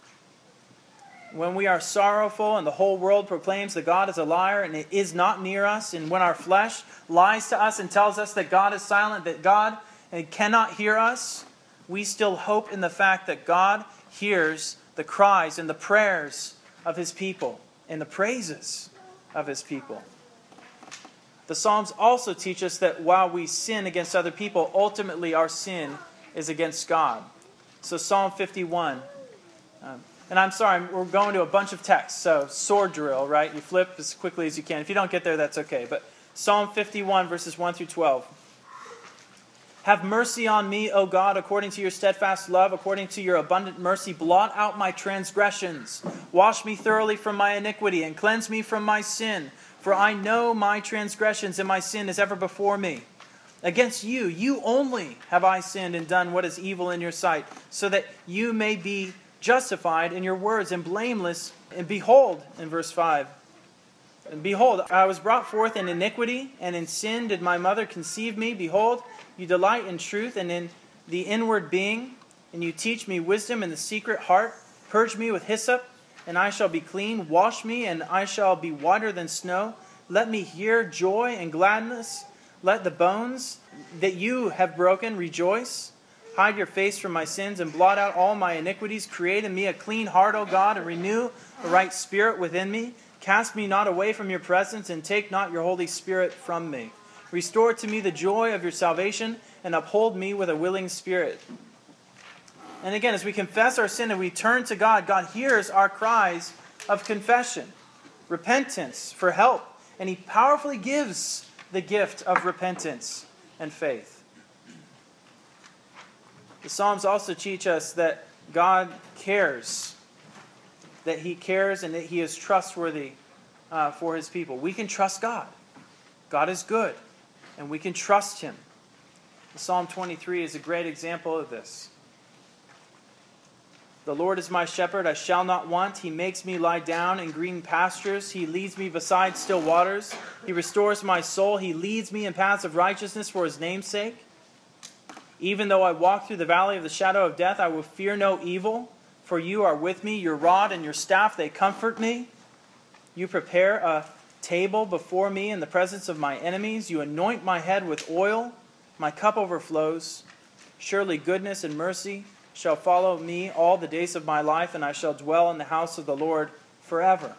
When we are sorrowful and the whole world proclaims that God is a liar and it is not near us, and when our flesh lies to us and tells us that God is silent, that God cannot hear us, we still hope in the fact that God hears the cries and the prayers of his people and the praises of his people. The Psalms also teach us that while we sin against other people, ultimately our sin is against God. So Psalm 51. And I'm sorry, we're going to a bunch of texts, so sword drill, right? You flip as quickly as you can. If you don't get there, that's okay. But Psalm 51, verses 1 through 12. Have mercy on me, O God, according to your steadfast love, according to your abundant mercy. Blot out my transgressions. Wash me thoroughly from my iniquity and cleanse me from my sin. For I know my transgressions and my sin is ever before me. Against you, you only have I sinned and done what is evil in your sight, so that you may be justified in your words and blameless. And behold, in verse 5, and behold, I was brought forth in iniquity, and in sin did my mother conceive me. Behold, you delight in truth and in the inward being, and you teach me wisdom in the secret heart. Purge me with hyssop, and I shall be clean. Wash me, and I shall be whiter than snow. Let me hear joy and gladness. Let the bones that you have broken rejoice. Hide your face from my sins and blot out all my iniquities. Create in me a clean heart, O God, and renew a right spirit within me. Cast me not away from your presence, and take not your Holy Spirit from me. Restore to me the joy of your salvation, and uphold me with a willing spirit. And again, as we confess our sin and we turn to God, God hears our cries of confession, repentance for help, and he powerfully gives the gift of repentance and faith. The Psalms also teach us that God cares. that he cares and that he is trustworthy for his people. We can trust God. God is good, and we can trust him. Psalm 23 is a great example of this. The Lord is my shepherd, I shall not want. He makes me lie down in green pastures. He leads me beside still waters. He restores my soul. He leads me in paths of righteousness for his name's sake. Even though I walk through the valley of the shadow of death, I will fear no evil, for you are with me. Your rod and your staff, they comfort me. You prepare a table before me in the presence of my enemies. You anoint my head with oil. My cup overflows. Surely goodness and mercy shall follow me all the days of my life, and I shall dwell in the house of the Lord forever.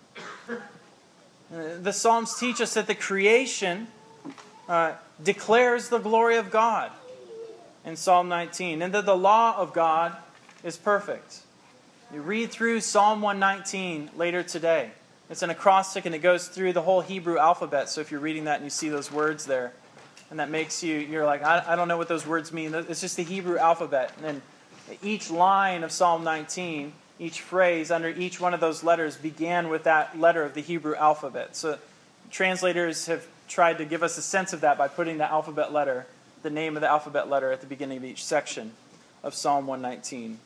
The Psalms teach us that the creation declares the glory of God in Psalm 19, and that the law of God is perfect. You read through Psalm 119 later today. It's an acrostic, and it goes through the whole Hebrew alphabet. So if you're reading that and you see those words there, and that makes you're like, I don't know what those words mean. It's just the Hebrew alphabet. And then each line of Psalm 19, each phrase under each one of those letters began with that letter of the Hebrew alphabet. So translators have tried to give us a sense of that by putting the alphabet letter, the name of the alphabet letter at the beginning of each section of Psalm 119.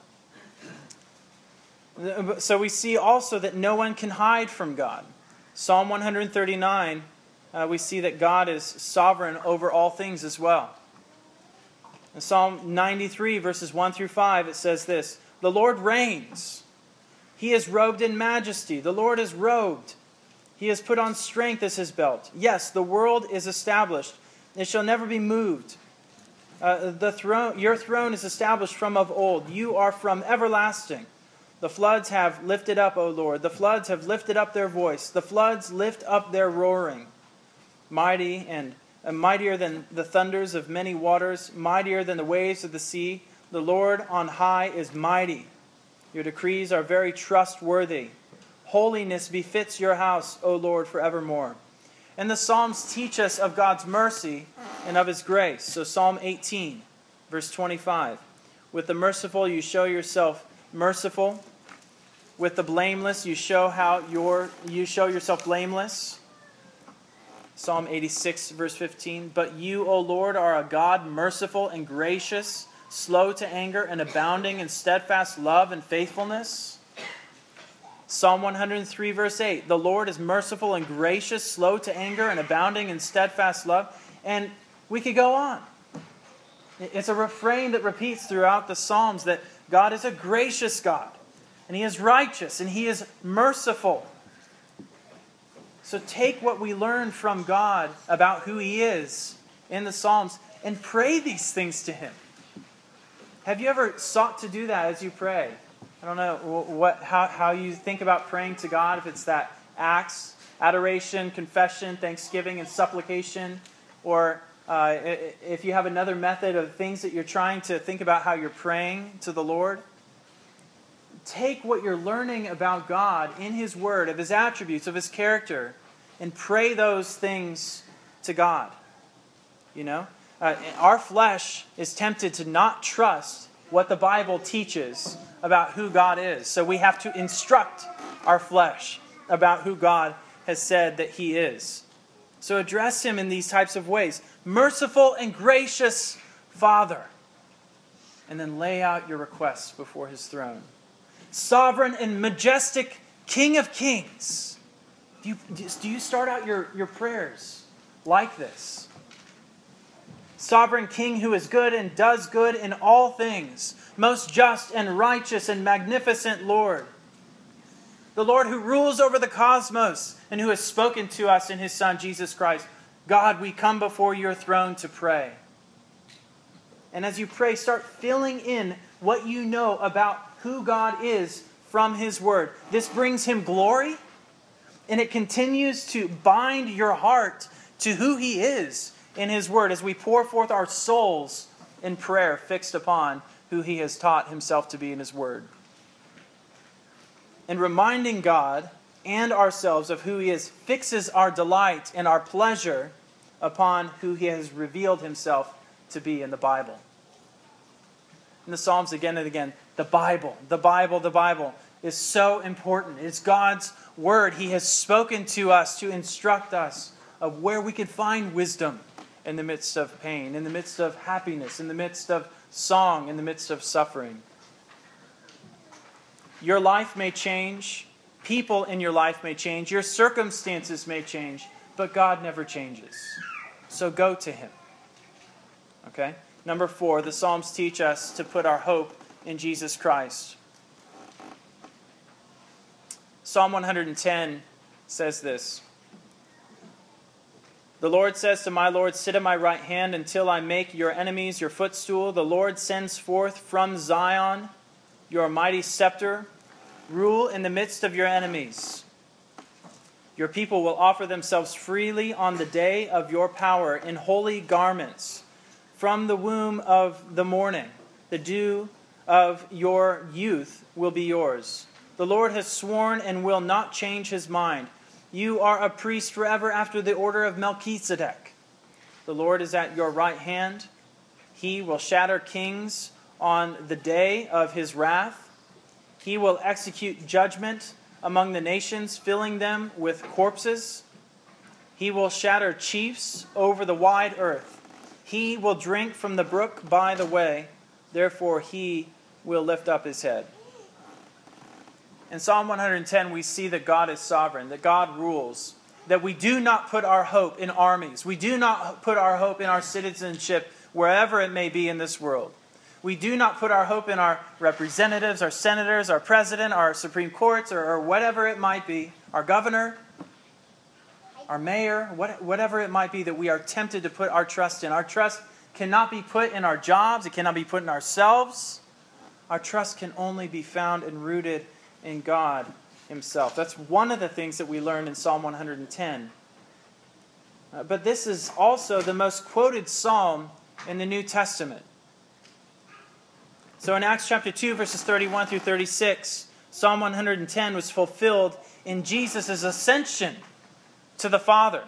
So we see also that no one can hide from God. Psalm 139, we see that God is sovereign over all things as well. In Psalm 93, verses 1 through 5, it says this: The Lord reigns. He is robed in majesty. The Lord is robed. He has put on strength as his belt. Yes, the world is established. It shall never be moved. Your throne is established from of old. You are from everlasting. The floods have lifted up, O Lord. The floods have lifted up their voice. The floods lift up their roaring. Mighty and mightier than the thunders of many waters, mightier than the waves of the sea. The Lord on high is mighty. Your decrees are very trustworthy. Holiness befits your house, O Lord, forevermore. And the Psalms teach us of God's mercy and of his grace. So Psalm 18, verse 25. With the merciful you show yourself merciful. With the blameless you show yourself blameless. Psalm 86, verse 15. But you, O Lord, are a God merciful and gracious, slow to anger and abounding in steadfast love and faithfulness. Psalm 103, verse 8. The Lord is merciful and gracious, slow to anger and abounding in steadfast love. And we could go on. It's a refrain that repeats throughout the Psalms that God is a gracious God, and he is righteous, and he is merciful. So take what we learn from God about who he is in the Psalms and pray these things to him. Have you ever sought to do that as you pray? I don't know how you think about praying to God, if it's that acts, adoration, confession, thanksgiving, and supplication, or if you have another method of things that you're trying to think about how you're praying to the Lord. Take what you're learning about God in his word, of his attributes, of his character, and pray those things to God. You know, our flesh is tempted to not trust what the Bible teaches about who God is. So we have to instruct our flesh about who God has said that he is. So address him in these types of ways. Merciful and gracious Father. And then lay out your requests before his throne. Sovereign and majestic King of Kings. Do you start out your prayers like this? Sovereign King who is good and does good in all things. Most just and righteous and magnificent Lord. The Lord who rules over the cosmos and who has spoken to us in his Son, Jesus Christ. God, we come before your throne to pray. And as you pray, start filling in what you know about who God is from his word. This brings him glory, and it continues to bind your heart to who he is in his word as we pour forth our souls in prayer fixed upon who he has taught himself to be in his word. And reminding God and ourselves of who he is fixes our delight and our pleasure upon who he has revealed himself to be in the Bible. In the Psalms again and again, the Bible, the Bible, the Bible. is so important. It's God's word. He has spoken to us to instruct us of where we can find wisdom in the midst of pain, in the midst of happiness, in the midst of song, in the midst of suffering. Your life may change. People in your life may change. Your circumstances may change. But God never changes. So go to Him. Okay? Number 4, the Psalms teach us to put our hope in Jesus Christ. Psalm 110 says this. The Lord says to my Lord, sit at my right hand until I make your enemies your footstool. The Lord sends forth from Zion your mighty scepter. Rule in the midst of your enemies. Your people will offer themselves freely on the day of your power in holy garments. From the womb of the morning, the dew of your youth will be yours. The Lord has sworn and will not change His mind. You are a priest forever after the order of Melchizedek. The Lord is at your right hand. He will shatter kings on the day of His wrath. He will execute judgment among the nations, filling them with corpses. He will shatter chiefs over the wide earth. He will drink from the brook by the way. Therefore He will lift up His head. In Psalm 110, we see that God is sovereign, that God rules, that we do not put our hope in armies. We do not put our hope in our citizenship wherever it may be in this world. We do not put our hope in our representatives, our senators, our president, our Supreme Courts, or whatever it might be, our governor, our mayor, whatever it might be that we are tempted to put our trust in. Our trust cannot be put in our jobs. It cannot be put in ourselves. Our trust can only be found and rooted in God Himself. That's one of the things that we learn in Psalm 110. But this is also the most quoted psalm in the New Testament. So in Acts chapter 2, verses 31 through 36, Psalm 110 was fulfilled in Jesus' ascension to the Father.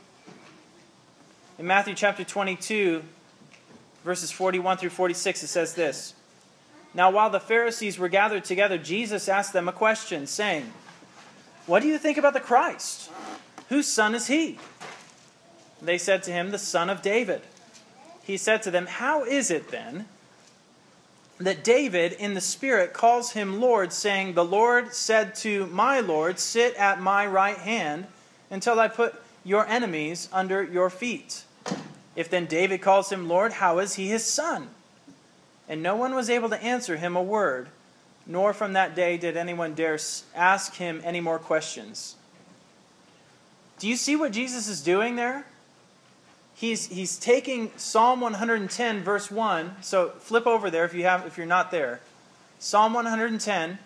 In Matthew chapter 22, verses 41 through 46, it says this. Now while the Pharisees were gathered together, Jesus asked them a question, saying, what do you think about the Christ? Whose son is He? They said to Him, the son of David. He said to them, how is it then that David in the Spirit calls Him Lord, saying, the Lord said to my Lord, sit at my right hand until I put your enemies under your feet. If then David calls Him Lord, how is He His son? And no one was able to answer Him a word, nor from that day did anyone dare ask Him any more questions. Do you see what Jesus is doing there? He's taking Psalm 110, verse 1. So flip over there if you're not there. Psalm 110,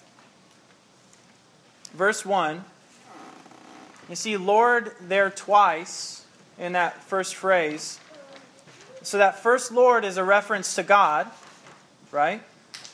verse 1. You see Lord there twice in that first phrase. So that first Lord is a reference to God, right?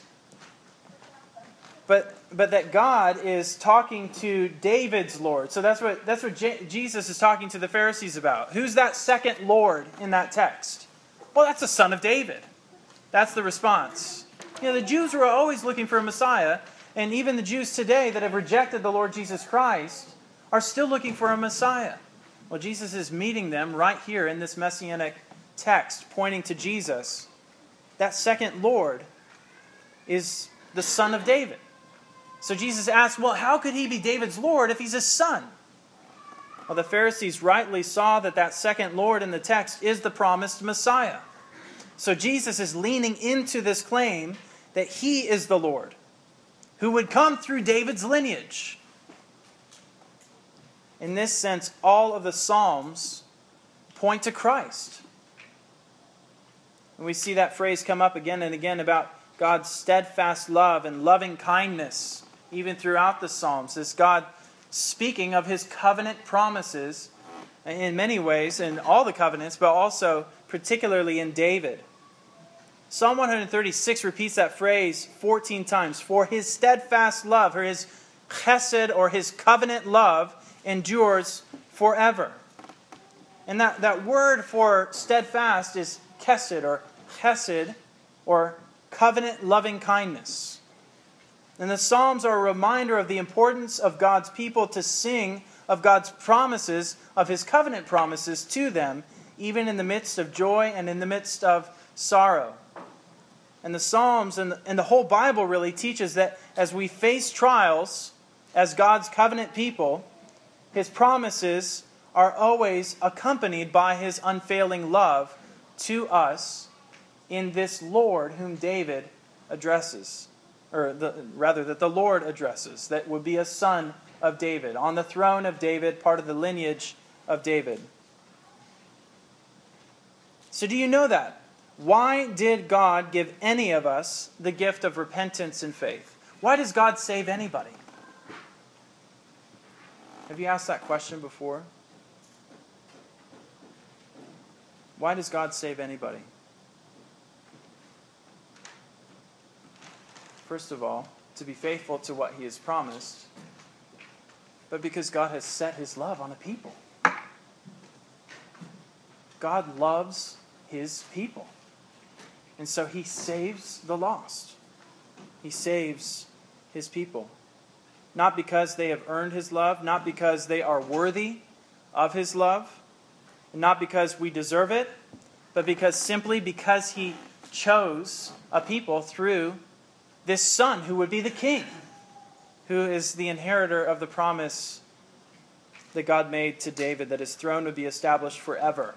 But that God is talking to David's Lord. So that's what Jesus is talking to the Pharisees about. Who's that second Lord in that text? Well, that's the son of David. That's the response. The Jews were always looking for a Messiah, and even the Jews today that have rejected the Lord Jesus Christ are still looking for a Messiah. Well, Jesus is meeting them right here in this messianic text, pointing to Jesus. That second Lord is the son of David. So Jesus asks, well, how could He be David's Lord if He's His son? Well, the Pharisees rightly saw that second Lord in the text is the promised Messiah. So Jesus is leaning into this claim that He is the Lord, who would come through David's lineage. In this sense, all of the Psalms point to Christ. And we see that phrase come up again and again about God's steadfast love and loving kindness, even throughout the Psalms. Is God speaking of His covenant promises in many ways, in all the covenants, but also particularly in David. Psalm 136 repeats that phrase 14 times. For His steadfast love, or His chesed, or His covenant love, endures forever. And that word for steadfast is chesed, or covenant loving kindness. And the Psalms are a reminder of the importance of God's people to sing of God's promises, of His covenant promises to them, even in the midst of joy and in the midst of sorrow. And the Psalms and the whole Bible really teaches that as we face trials as God's covenant people, His promises are always accompanied by His unfailing love to us in this Lord whom David addresses. That the Lord addresses, that would be a son of David, on the throne of David, part of the lineage of David. So do you know that? Why did God give any of us the gift of repentance and faith? Why does God save anybody? Have you asked that question before? Why does God save anybody? First of all, to be faithful to what He has promised, but because God has set His love on a people. God loves His people. And so He saves the lost. He saves His people. Not because they have earned His love, not because they are worthy of His love, and not because we deserve it, but simply because He chose a people through this Son who would be the King, who is the inheritor of the promise that God made to David, that His throne would be established forever.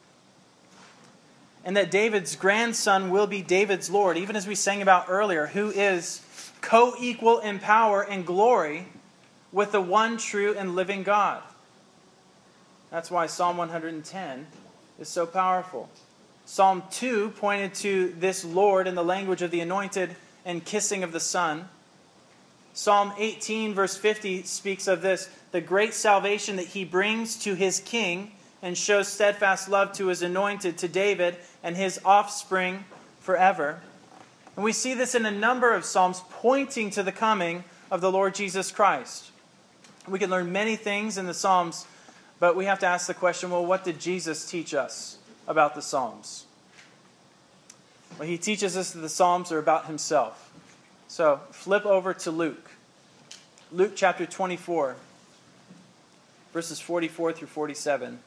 And that David's grandson will be David's Lord, even as we sang about earlier, who is co-equal in power and glory with the one true and living God. That's why Psalm 110 is so powerful. Psalm 2 pointed to this Lord in the language of the anointed and kissing of the Son. Psalm 18 verse 50 speaks of this, the great salvation that He brings to His King and shows steadfast love to His anointed, to David and his offspring forever. And we see this in a number of Psalms pointing to the coming of the Lord Jesus Christ. We can learn many things in the Psalms, but we have to ask the question, well, what did Jesus teach us about the Psalms? Well, He teaches us that the Psalms are about Himself. So flip over to Luke. Luke chapter 24, verses 44 through 47.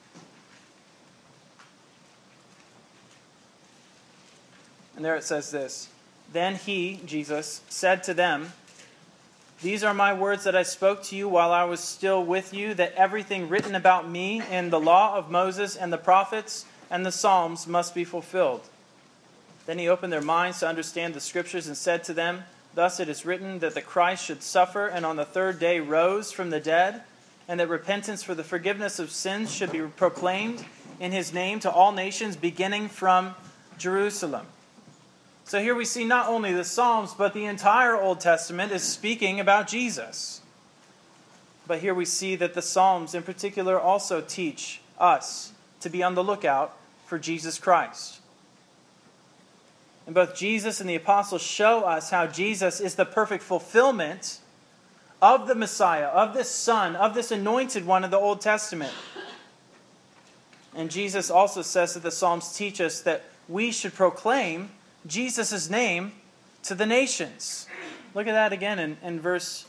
And there it says this, Then He, Jesus, said to them, These are my words that I spoke to you while I was still with you, that everything written about me in the law of Moses and the prophets and the Psalms must be fulfilled. Then He opened their minds to understand the Scriptures and said to them, Thus it is written that the Christ should suffer and on the third day rose from the dead, and that repentance for the forgiveness of sins should be proclaimed in His name to all nations, beginning from Jerusalem. So here we see not only the Psalms, but the entire Old Testament is speaking about Jesus. But here we see that the Psalms in particular also teach us to be on the lookout for Jesus Christ. And both Jesus and the apostles show us how Jesus is the perfect fulfillment of the Messiah, of this Son, of this anointed one of the Old Testament. And Jesus also says that the Psalms teach us that we should proclaim Jesus' name to the nations. Look at that again in verse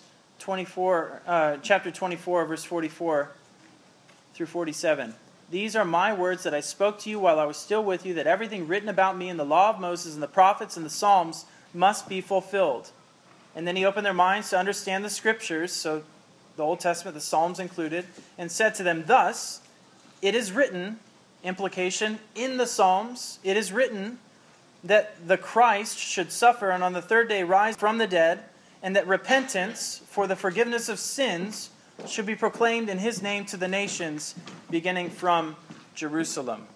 24, chapter 24, verse 44 through 47. These are my words that I spoke to you while I was still with you, that everything written about me in the law of Moses and the prophets and the Psalms must be fulfilled. And then He opened their minds to understand the Scriptures, so the Old Testament, the Psalms included, and said to them, Thus, it is written, implication in the Psalms, it is written that the Christ should suffer and on the third day rise from the dead, and that repentance for the forgiveness of sins should be proclaimed in His name to the nations, beginning from Jerusalem.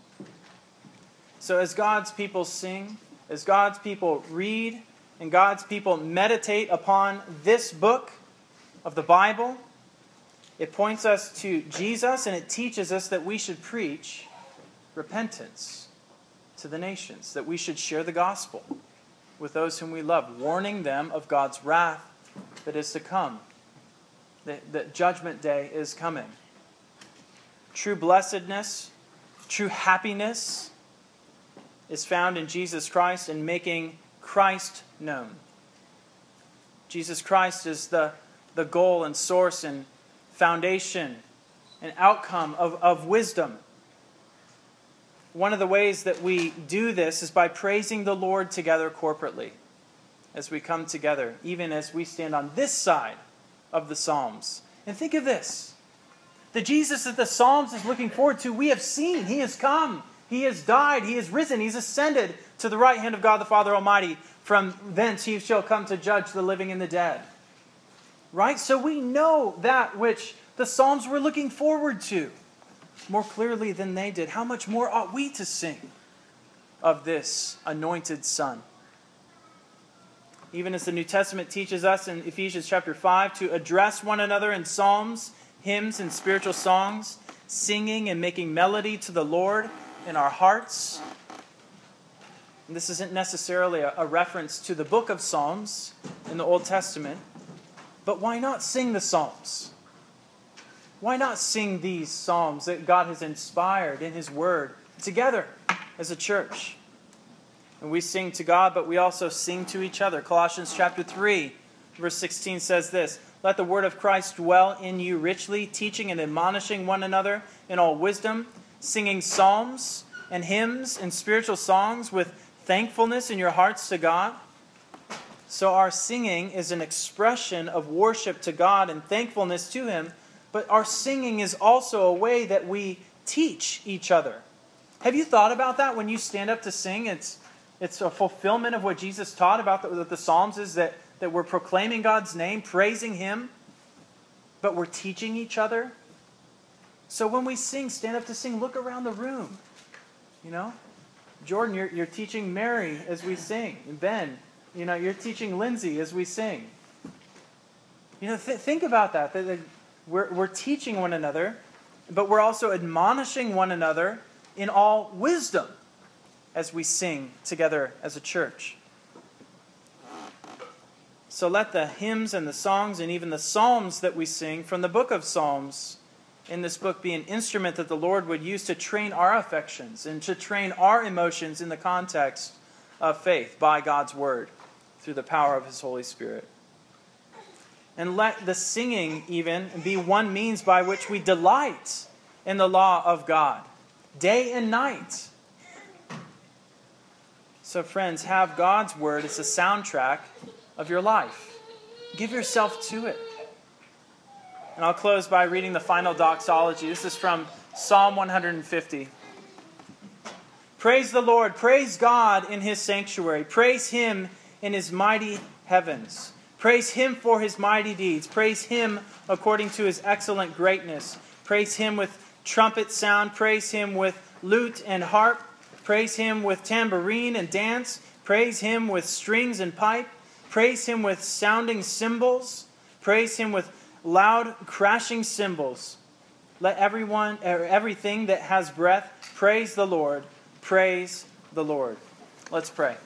So as God's people sing, as God's people read, and God's people meditate upon this book of the Bible, it points us to Jesus, and it teaches us that we should preach repentance to the nations, that we should share the gospel with those whom we love, warning them of God's wrath that is to come. That judgment day is coming. True blessedness, true happiness is found in Jesus Christ and making Christ known. Jesus Christ is the goal and source and foundation and outcome of wisdom. One of the ways that we do this is by praising the Lord together corporately as we come together, even as we stand on this side of the Psalms. And think of this. The Jesus that the Psalms is looking forward to, we have seen. He has come. He has died. He has risen. He's ascended to the right hand of God the Father Almighty. From thence he shall come to judge the living and the dead. Right? So we know that which the Psalms were looking forward to more clearly than they did. How much more ought we to sing of this anointed Son? Even as the New Testament teaches us in Ephesians chapter 5 to address one another in psalms, hymns, and spiritual songs, singing and making melody to the Lord in our hearts. And this isn't necessarily a reference to the book of Psalms in the Old Testament, but why not sing the Psalms? Why not sing these psalms that God has inspired in His Word together as a church? And we sing to God, but we also sing to each other. Colossians chapter 3, verse 16 says this, "Let the word of Christ dwell in you richly, teaching and admonishing one another in all wisdom, singing psalms and hymns and spiritual songs with thankfulness in your hearts to God." So our singing is an expression of worship to God and thankfulness to Him, but our singing is also a way that we teach each other. Have you thought about that when you stand up to sing? It's a fulfillment of what Jesus taught about the Psalms is that we're proclaiming God's name, praising Him, but we're teaching each other. So when we sing, stand up to sing, look around the room. You know? Jordan, you're teaching Mary as we sing. And Ben, you're teaching Lindsay as we sing. Think about that. We're teaching one another, but we're also admonishing one another in all wisdom as we sing together as a church. So let the hymns and the songs and even the psalms that we sing from the book of Psalms in this book be an instrument that the Lord would use to train our affections and to train our emotions in the context of faith by God's Word through the power of His Holy Spirit. And let the singing even be one means by which we delight in the law of God, day and night. So friends, have God's Word as a soundtrack of your life. Give yourself to it. And I'll close by reading the final doxology. This is from Psalm 150. Praise the Lord. Praise God in His sanctuary. Praise Him in His mighty heavens. Praise Him for His mighty deeds. Praise Him according to His excellent greatness. Praise Him with trumpet sound. Praise Him with lute and harp. Praise Him with tambourine and dance. Praise Him with strings and pipe. Praise Him with sounding cymbals. Praise Him with loud crashing cymbals. Let everything that has breath praise the Lord. Praise the Lord. Let's pray.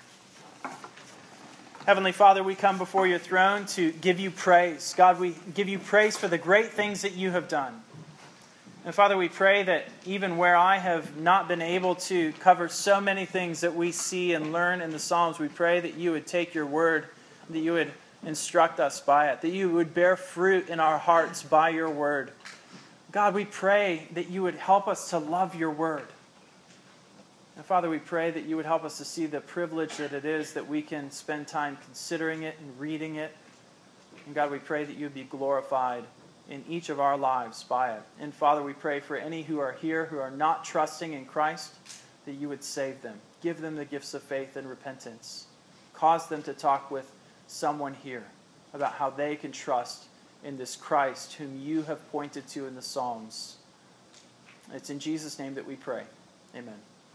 Heavenly Father, we come before your throne to give you praise. God, we give you praise for the great things that you have done. And Father, we pray that even where I have not been able to cover so many things that we see and learn in the Psalms, we pray that you would take your word, that you would instruct us by it, that you would bear fruit in our hearts by your word. God, we pray that you would help us to love your word. And Father, we pray that you would help us to see the privilege that it is that we can spend time considering it and reading it. And God, we pray that you would be glorified in each of our lives by it. And Father, we pray for any who are here who are not trusting in Christ, that you would save them. Give them the gifts of faith and repentance. Cause them to talk with someone here about how they can trust in this Christ whom you have pointed to in the Psalms. It's in Jesus' name that we pray. Amen.